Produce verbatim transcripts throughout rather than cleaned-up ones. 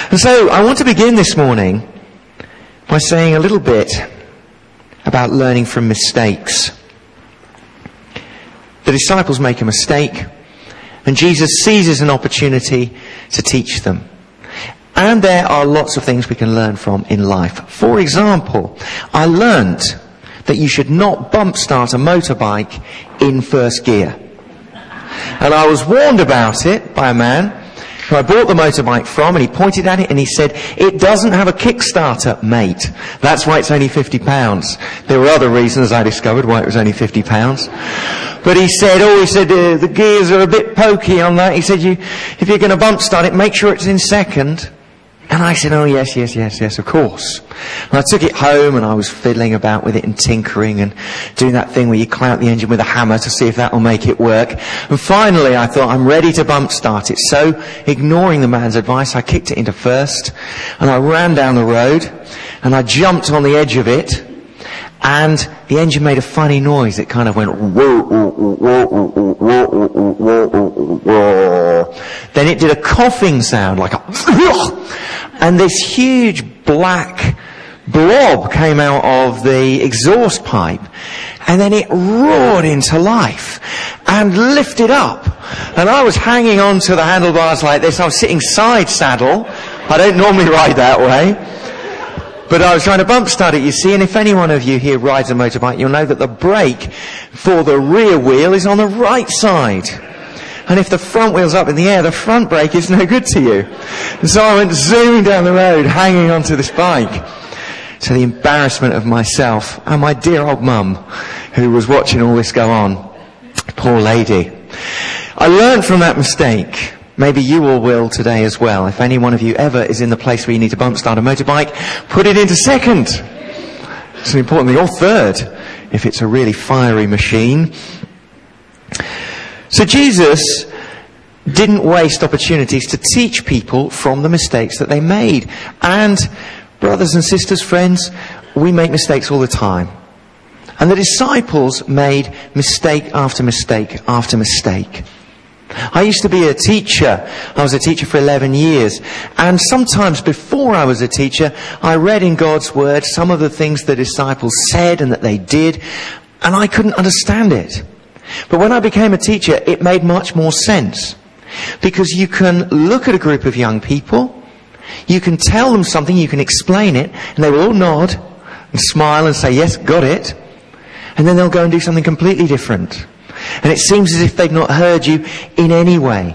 And so I want to begin this morning by saying a little bit about learning from mistakes. The disciples make a mistake, and Jesus seizes an opportunity to teach them. And there are lots of things we can learn from in life. For example, I learnt that you should not bump start a motorbike in first gear. And I was warned about it by a man who I bought the motorbike from, and he pointed at it and he said, "It doesn't have a kickstarter, mate. That's why it's only fifty pounds. There were other reasons I discovered why it was only fifty pounds. But he said, oh, he said, uh, the gears are a bit pokey on that. He said, you, if you're going to bump start it, make sure it's in second. And I said, oh, yes, yes, yes, yes, of course. And I took it home and I was fiddling about with it and tinkering and doing that thing where you clamp the engine with a hammer to see if that will make it work. And finally I thought, I'm ready to bump start it. So, ignoring the man's advice, I kicked it into first and I ran down the road and I jumped on the edge of it, and the engine made a funny noise. It kind of went whoa, whoa, whoa, whoa, whoa, whoa, whoa. Then it did a coughing sound, like a and this huge black blob came out of the exhaust pipe, and then it roared into life and lifted up. And I was hanging on to the handlebars like this. I was sitting side saddle. I don't normally ride that way. But I was trying to bump start it, you see, and if any one of you here rides a motorbike, you'll know that the brake for the rear wheel is on the right side. And if the front wheel's up in the air, the front brake is no good to you. And so I went zooming down the road, hanging onto this bike, to the embarrassment of myself and my dear old mum, who was watching all this go on. Poor lady. I learned from that mistake. Maybe you all will today as well. If any one of you ever is in the place where you need to bump start a motorbike, put it into second. It's importantly, or third, if it's a really fiery machine. So Jesus didn't waste opportunities to teach people from the mistakes that they made. And brothers and sisters, friends, we make mistakes all the time. And the disciples made mistake after mistake after mistake. I used to be a teacher. I was a teacher for eleven years. And sometimes before I was a teacher, I read in God's Word some of the things the disciples said and that they did, and I couldn't understand it. But when I became a teacher, it made much more sense. Because you can look at a group of young people, you can tell them something, you can explain it, and they will all nod and smile and say, yes, got it. And then they'll go and do something completely different. And it seems as if they've not heard you in any way.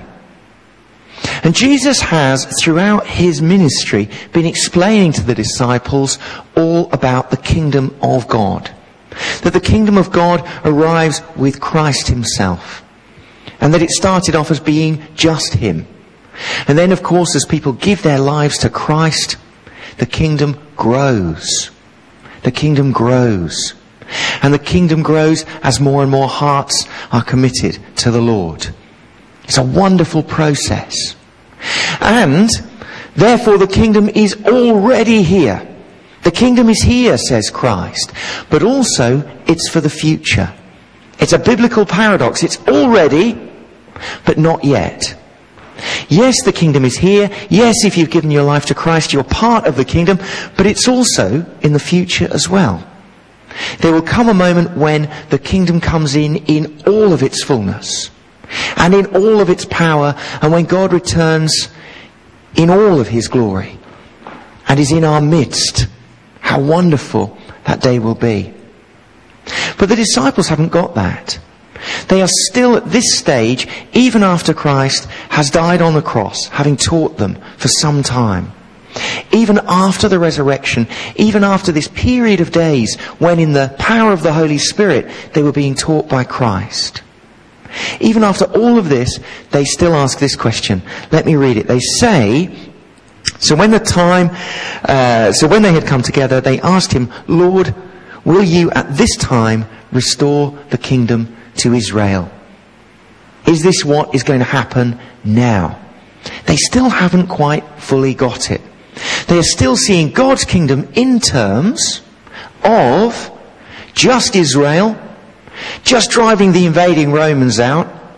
And Jesus has, throughout his ministry, been explaining to the disciples all about the kingdom of God. That the kingdom of God arrives with Christ himself. And that it started off as being just him. And then, of course, as people give their lives to Christ, the kingdom grows. The kingdom grows. And the kingdom grows as more and more hearts are committed to the Lord. It's a wonderful process. And therefore the kingdom is already here. The kingdom is here, says Christ. But also it's for the future. It's a biblical paradox. It's already, but not yet. Yes, the kingdom is here. Yes, if you've given your life to Christ, you're part of the kingdom. But it's also in the future as well. There will come a moment when the kingdom comes in in all of its fullness and in all of its power, and when God returns in all of his glory and is in our midst. How wonderful that day will be. But the disciples haven't got that. They are still at this stage, even after Christ has died on the cross, having taught them for some time. Even after the resurrection, even after this period of days when in the power of the Holy Spirit they were being taught by Christ. Even after all of this, they still ask this question. Let me read it. They say, so when the time, uh, so when they had come together, they asked him, Lord, will you at this time restore the kingdom to Israel? Is this what is going to happen now? They still haven't quite fully got it. They are still seeing God's kingdom in terms of just Israel, just driving the invading Romans out,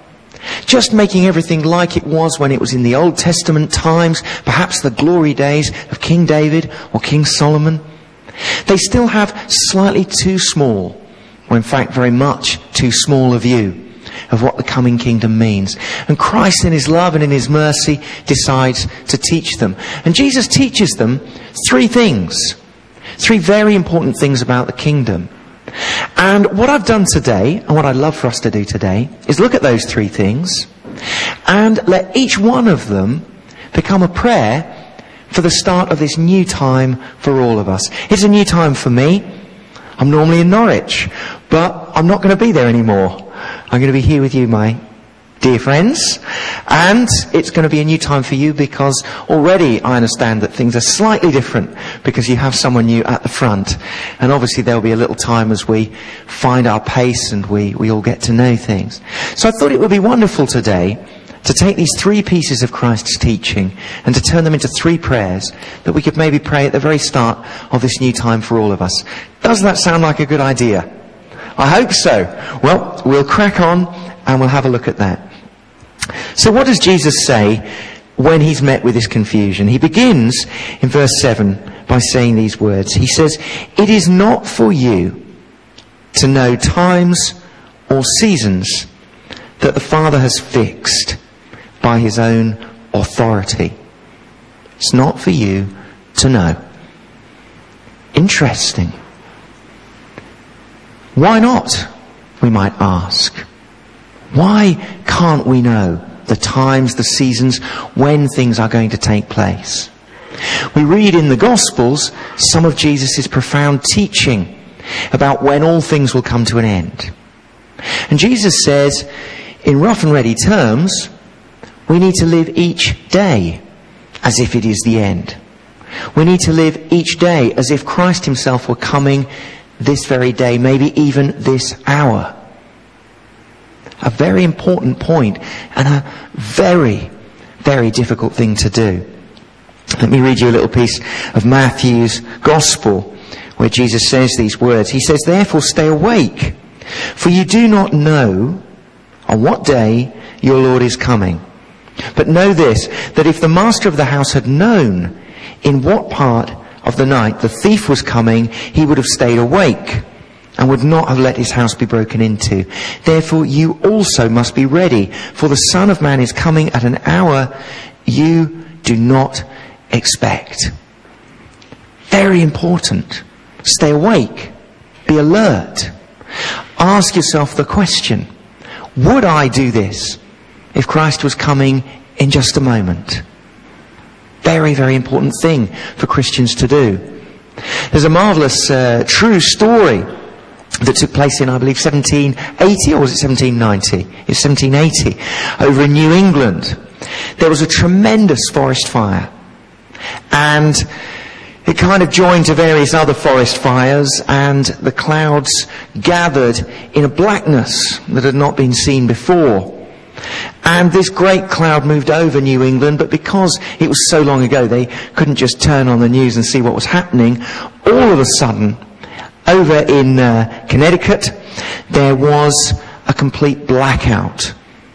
Just making everything like it was when it was in the Old Testament times, perhaps the glory days of King David or King Solomon. They still have slightly too small, or in fact very much too small a view of what the coming kingdom means. And Christ in his love and in his mercy decides to teach them. And Jesus teaches them three things. Three very important things about the kingdom. And what I've done today, and what I'd love for us to do today, is look at those three things and let each one of them become a prayer for the start of this new time for all of us. It's a new time for me. I'm normally in Norwich, but I'm not going to be there anymore. I'm going to be here with you, my dear friends. And it's going to be a new time for you because already I understand that things are slightly different because you have someone new at the front. And obviously there'll be a little time as we find our pace and we, we all get to know things. So I thought it would be wonderful today to take these three pieces of Christ's teaching and to turn them into three prayers that we could maybe pray at the very start of this new time for all of us. Does that sound like a good idea? I hope so. Well, we'll crack on and we'll have a look at that. So what does Jesus say when he's met with this confusion? He begins in verse seven by saying these words. He says, "It is not for you to know times or seasons that the Father has fixed by his own authority." It's not for you to know. Interesting. Why not, we might ask? Why can't we know the times, the seasons, when things are going to take place? We read in the Gospels some of Jesus' profound teaching about when all things will come to an end. And Jesus says, in rough and ready terms, we need to live each day as if it is the end. We need to live each day as if Christ himself were coming this very day, maybe even this hour. A very important point and a very, very difficult thing to do. Let me read you a little piece of Matthew's Gospel where Jesus says these words. He says, "Therefore stay awake, for you do not know on what day your Lord is coming. But know this, that if the master of the house had known in what part of the night the thief was coming, he would have stayed awake and would not have let his house be broken into. Therefore you also must be ready, for the Son of Man is coming at an hour you do not expect." Very important. Stay awake. Be alert. Ask yourself the question, would I do this if Christ was coming in just a moment? Very, very important thing for Christians to do. There's a marvellous uh, true story that took place in, I believe, seventeen eighty, or was it seventeen ninety? It's seventeen eighty, over in New England. There was a tremendous forest fire. And it kind of joined to various other forest fires, and the clouds gathered in a blackness that had not been seen before. And this great cloud moved over New England, but because it was so long ago, they couldn't just turn on the news and see what was happening. All of a sudden, over in uh, Connecticut, there was a complete blackout.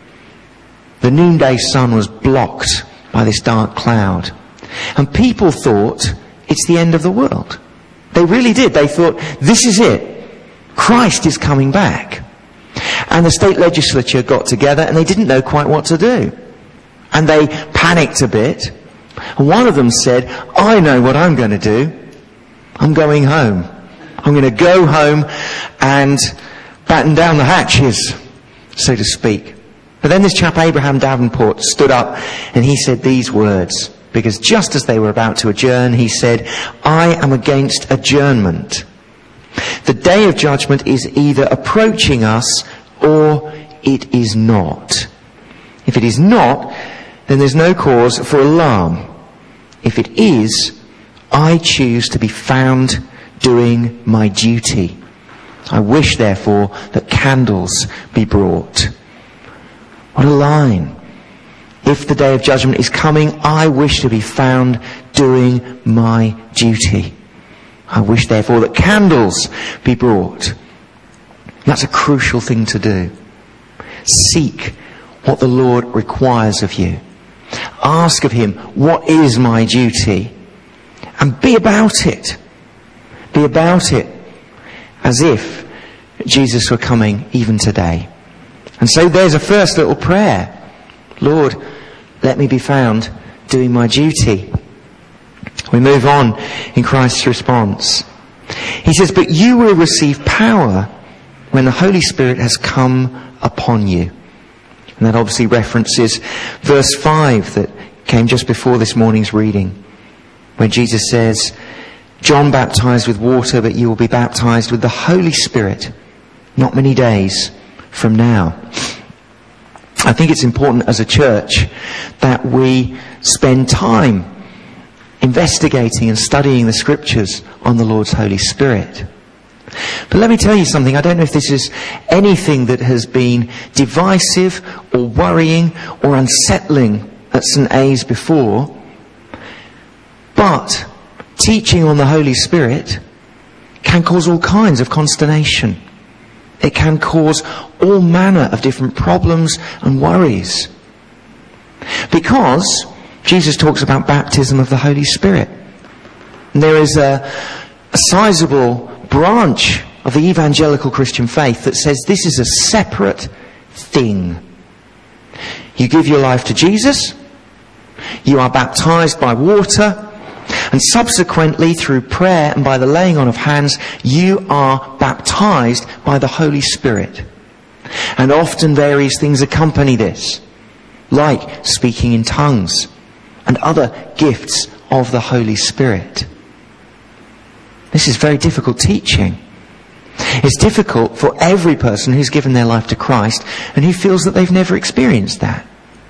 The noonday sun was blocked by this dark cloud. And people thought, it's the end of the world. They really did. They thought, this is it. Christ is coming back. And the state legislature got together and they didn't know quite what to do. And they panicked a bit. And one of them said, I know what I'm going to do. I'm going home. I'm going to go home and batten down the hatches, so to speak. But then this chap, Abraham Davenport, stood up and he said these words. Because just as they were about to adjourn, he said, I am against adjournment. The day of judgment is either approaching us or it is not. If it is not, then there's no cause for alarm. If it is, I choose to be found doing my duty. I wish, therefore, that candles be brought. What a line. If the day of judgment is coming, I wish to be found doing my duty. I wish, therefore, that candles be brought. That's a crucial thing to do. Seek what the Lord requires of you. Ask of him, what is my duty? And be about it. Be about it as if Jesus were coming even today. And so there's a first little prayer. Lord, let me be found doing my duty. We move on in Christ's response. He says, but you will receive power when the Holy Spirit has come upon you. And that obviously references verse five that came just before this morning's reading, where Jesus says, John baptized with water, but you will be baptized with the Holy Spirit not many days from now. I think it's important as a church that we spend time investigating and studying the scriptures on the Lord's Holy Spirit. But let me tell you something. I don't know if this is anything that has been divisive or worrying or unsettling at Saint A's before, but teaching on the Holy Spirit can cause all kinds of consternation. It can cause all manner of different problems and worries. Because Jesus talks about baptism of the Holy Spirit. And there is a, a sizable branch of the evangelical Christian faith that says this is a separate thing. You give your life to Jesus, you are baptized by water, and subsequently through prayer and by the laying on of hands, you are baptized by the Holy Spirit. And often various things accompany this, like speaking in tongues and other gifts of the Holy Spirit. This is very difficult teaching. It's difficult for every person who's given their life to Christ and who feels that they've never experienced that.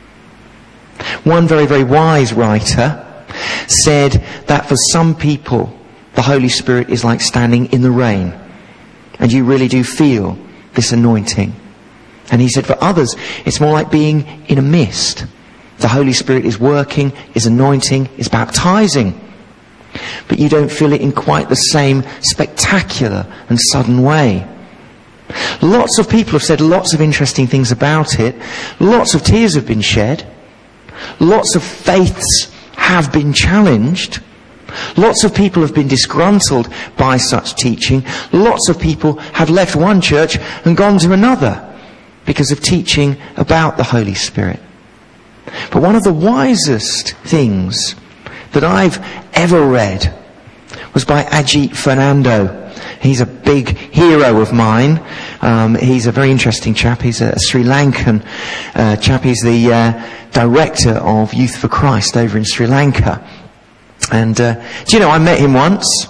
One very, very wise writer said that for some people, the Holy Spirit is like standing in the rain, and you really do feel this anointing. And he said for others, it's more like being in a mist. The Holy Spirit is working, is anointing, is baptizing, but you don't feel it in quite the same spectacular and sudden way. Lots of people have said lots of interesting things about it. Lots of tears have been shed. Lots of faiths have been challenged. Lots of people have been disgruntled by such teaching. Lots of people have left one church and gone to another because of teaching about the Holy Spirit. But one of the wisest things that I've ever read was by Ajit Fernando. He's a big hero of mine. Um, he's a very interesting chap. He's a Sri Lankan uh, chap. He's the uh, director of Youth for Christ over in Sri Lanka. And uh, do you know, I met him once.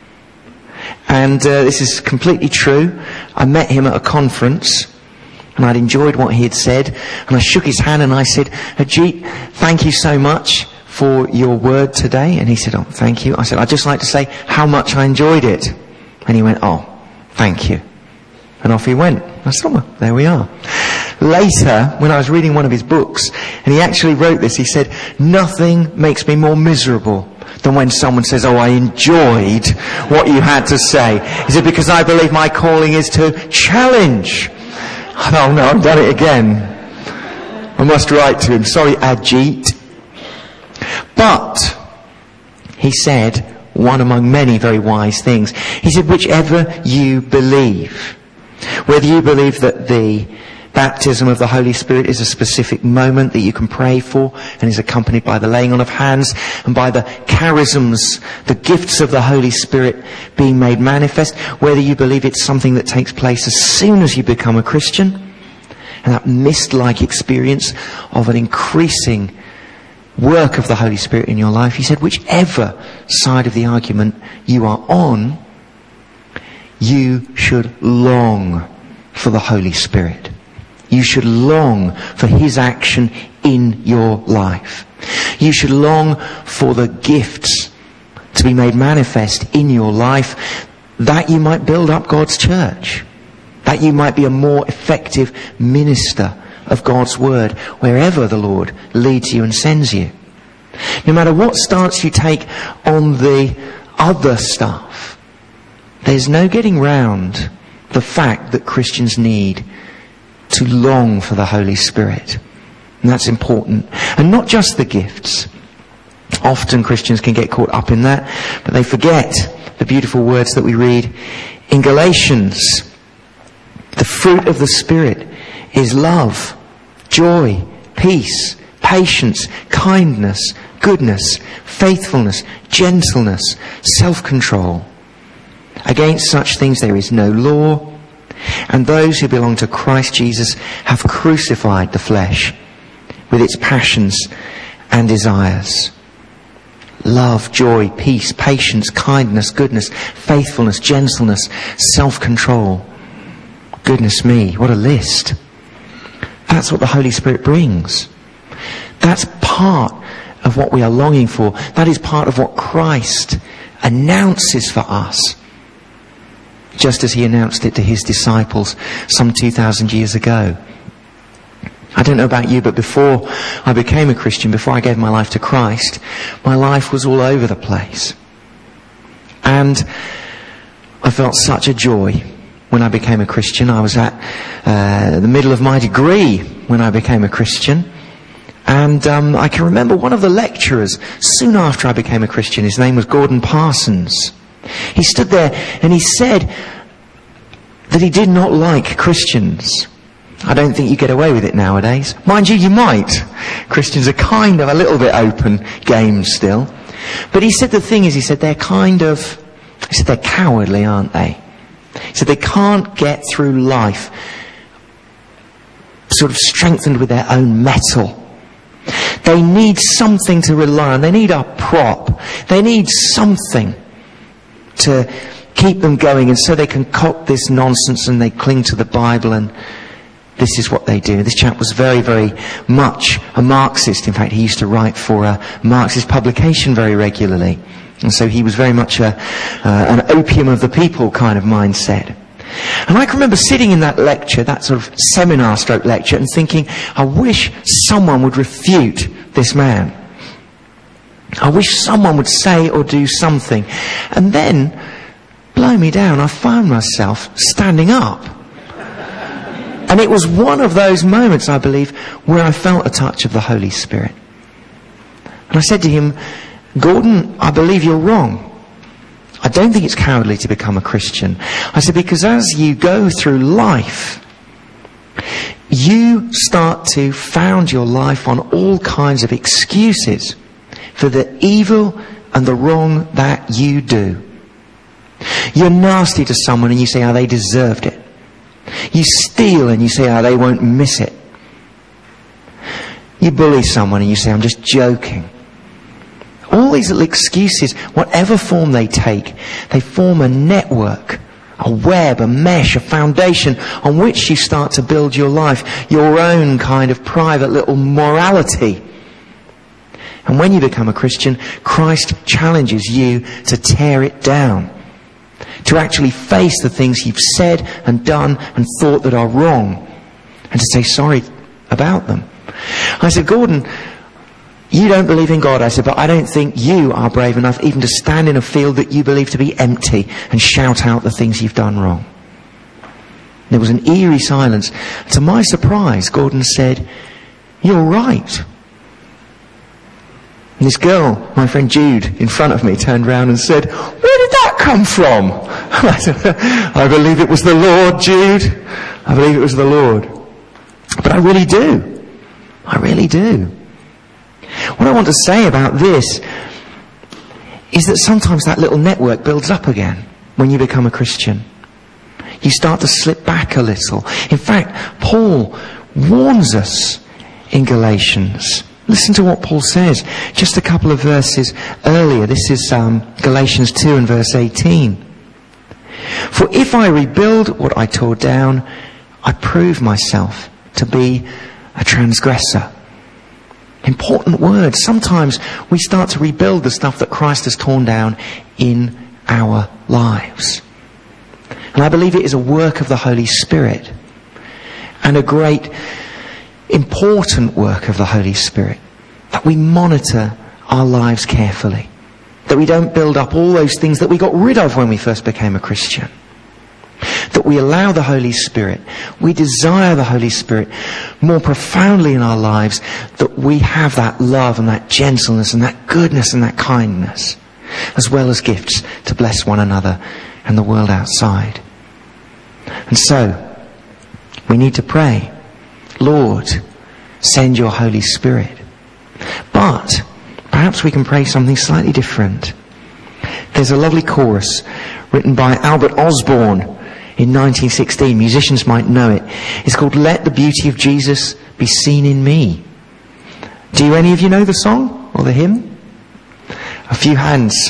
And uh, this is completely true. I met him at a conference. And I'd enjoyed what he had said. And I shook his hand and I said, Ajit, thank you so much for your word today. And he said, oh, thank you. I said, I'd just like to say how much I enjoyed it. And he went, oh, thank you. And off he went. I said, oh, well, there we are. Later, when I was reading one of his books, and he actually wrote this, he said, nothing makes me more miserable than when someone says, oh, I enjoyed what you had to say. He said, because I believe my calling is to challenge. Oh no, I've done it again. I must write to him. Sorry, Ajit. But, he said, one among many very wise things. He said, whichever you believe, whether you believe that the baptism of the Holy Spirit is a specific moment that you can pray for and is accompanied by the laying on of hands and by the charisms, the gifts of the Holy Spirit being made manifest, whether you believe it's something that takes place as soon as you become a Christian, and that mist-like experience of an increasing work of the Holy Spirit in your life. He said, whichever side of the argument you are on, you should long for the Holy Spirit. You should long for His action in your life. You should long for the gifts to be made manifest in your life, that you might build up God's church, that you might be a more effective minister of God's word wherever the Lord leads you and sends you. No matter what stance you take on the other stuff, there's no getting round the fact that Christians need to long for the Holy Spirit. And that's important. And not just the gifts. Often Christians can get caught up in that, but they forget the beautiful words that we read in Galatians. The fruit of the Spirit is love, joy, peace, patience, kindness, goodness, faithfulness, gentleness, self-control. Against such things there is no law, and those who belong to Christ Jesus have crucified the flesh with its passions and desires. Love, joy, peace, patience, kindness, goodness, faithfulness, gentleness, self-control. Goodness me, what a list. That's what the Holy Spirit brings. That's part of what we are longing for. That is part of what Christ announces for us, just as he announced it to his disciples some two thousand years ago. I don't know about you, but before I became a Christian, before I gave my life to Christ, my life was all over the place. And I felt such a joy when I became a Christian. I was at uh, the middle of my degree when I became a Christian. And um, I can remember one of the lecturers soon after I became a Christian. His name was Gordon Parsons. He stood there and he said that he did not like Christians. I don't think you get away with it nowadays. Mind you, you might. Christians are kind of a little bit open game still. But he said the thing is, he said they're kind of, he said they're cowardly, aren't they? He said they can't get through life sort of strengthened with their own metal. They need something to rely on. They need a prop. They need something to keep them going, and so they concoct this nonsense and they cling to the Bible, and this is what they do. This chap was very, very much a Marxist. In fact, he used to write for a Marxist publication very regularly. And so he was very much a, uh, an opium of the people kind of mindset. And I can remember sitting in that lecture, that sort of seminar stroke lecture, and thinking, I wish someone would refute this man. I wish someone would say or do something. And then, blow me down, I found myself standing up. And it was one of those moments, I believe, where I felt a touch of the Holy Spirit. And I said to him, Gordon, I believe you're wrong. I don't think it's cowardly to become a Christian. I said, because as you go through life, you start to found your life on all kinds of excuses for the evil and the wrong that you do. You're nasty to someone and you say, oh, they deserved it. You steal and you say, oh, they won't miss it. You bully someone and you say, I'm just joking. All these little excuses, whatever form they take, they form a network, a web, a mesh, a foundation on which you start to build your life, your own kind of private little morality. And when you become a Christian, Christ challenges you to tear it down, to actually face the things you've said and done and thought that are wrong, and to say sorry about them. I said, Gordon, you don't believe in God. I said, but I don't think you are brave enough even to stand in a field that you believe to be empty and shout out the things you've done wrong. There was an eerie silence. To my surprise, Gordon said, you're right. And this girl, my friend Jude, in front of me, turned round and said, where did that come from? I said, I believe it was the Lord, Jude. I believe it was the Lord. But I really do. I really do. What I want to say about this is that sometimes that little network builds up again when you become a Christian. You start to slip back a little. In fact, Paul warns us in Galatians. Listen to what Paul says just a couple of verses earlier. This is um, Galatians two and verse eighteen. For if I rebuild what I tore down, I prove myself to be a transgressor. Important words. Sometimes we start to rebuild the stuff that Christ has torn down in our lives. And I believe it is a work of the Holy Spirit, and a great important work of the Holy Spirit, that we monitor our lives carefully, that we don't build up all those things that we got rid of when we first became a Christian. that we allow the Holy Spirit, we desire the Holy Spirit more profoundly in our lives, that we have that love and that gentleness and that goodness and that kindness, as well as gifts to bless one another and the world outside. And so, we need to pray, Lord, send your Holy Spirit. But perhaps we can pray something slightly different. There's a lovely chorus written by Albert Osborne in nineteen sixteen. Musicians might know it. It's called Let the Beauty of Jesus Be Seen in Me. Do any of you know the song or the hymn? A few hands.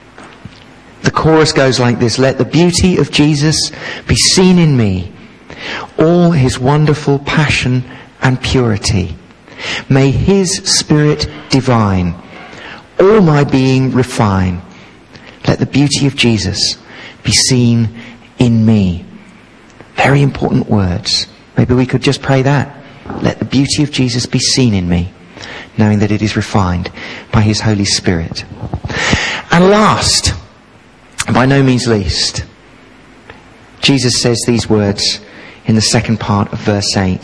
The chorus goes like this: let the beauty of Jesus be seen in me, all his wonderful passion and purity. May his spirit divine all my being refine. Let the beauty of Jesus be seen in me. Very important words. Maybe we could just pray that. Let the beauty of Jesus be seen in me, knowing that it is refined by his Holy Spirit. And last, by no means least, Jesus says these words in the second part of verse eight.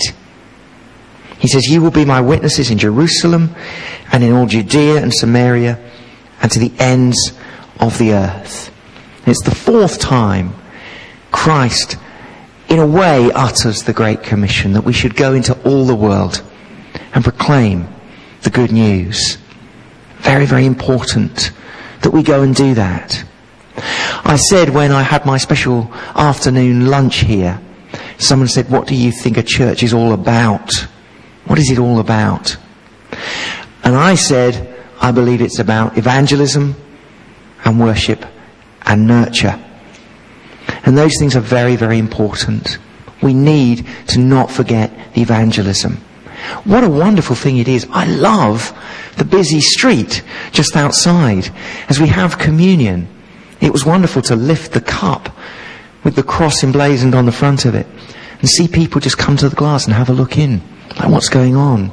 He says, you will be my witnesses in Jerusalem and in all Judea and Samaria and to the ends of the earth. It's the fourth time Christ, in a way, utters the Great Commission that we should go into all the world and proclaim the good news. Very, very important that we go and do that. I said when I had my special afternoon lunch here, someone said, what do you think a church is all about? What is it all about? And I said, I believe it's about evangelism and worship and nurture. And those things are very, very important. We need to not forget the evangelism. What a wonderful thing it is. I love the busy street just outside as we have communion. It was wonderful to lift the cup with the cross emblazoned on the front of it and see people just come to the glass and have a look in. Like, what's going on?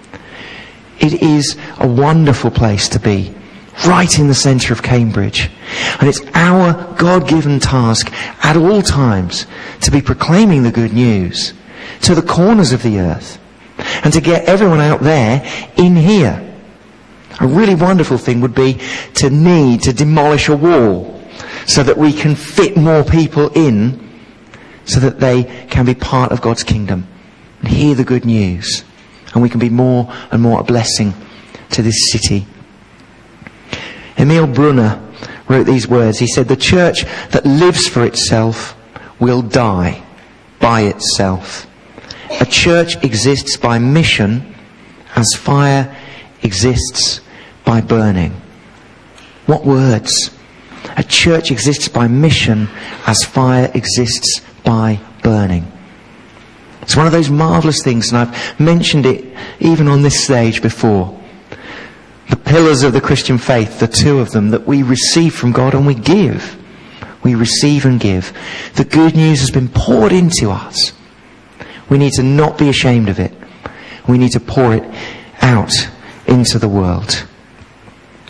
It is a wonderful place to be, right in the centre of Cambridge. And it's our God-given task at all times to be proclaiming the good news to the corners of the earth and to get everyone out there in here. A really wonderful thing would be to need to demolish a wall so that we can fit more people in so that they can be part of God's kingdom and hear the good news, and we can be more and more a blessing to this city. Emil Brunner wrote these words. He said, the church that lives for itself will die by itself. A church exists by mission as fire exists by burning. What words? A church exists by mission as fire exists by burning. It's one of those marvellous things, and I've mentioned it even on this stage before. The pillars of the Christian faith, the two of them, that we receive from God and we give. We receive and give. The good news has been poured into us. We need to not be ashamed of it. We need to pour it out into the world.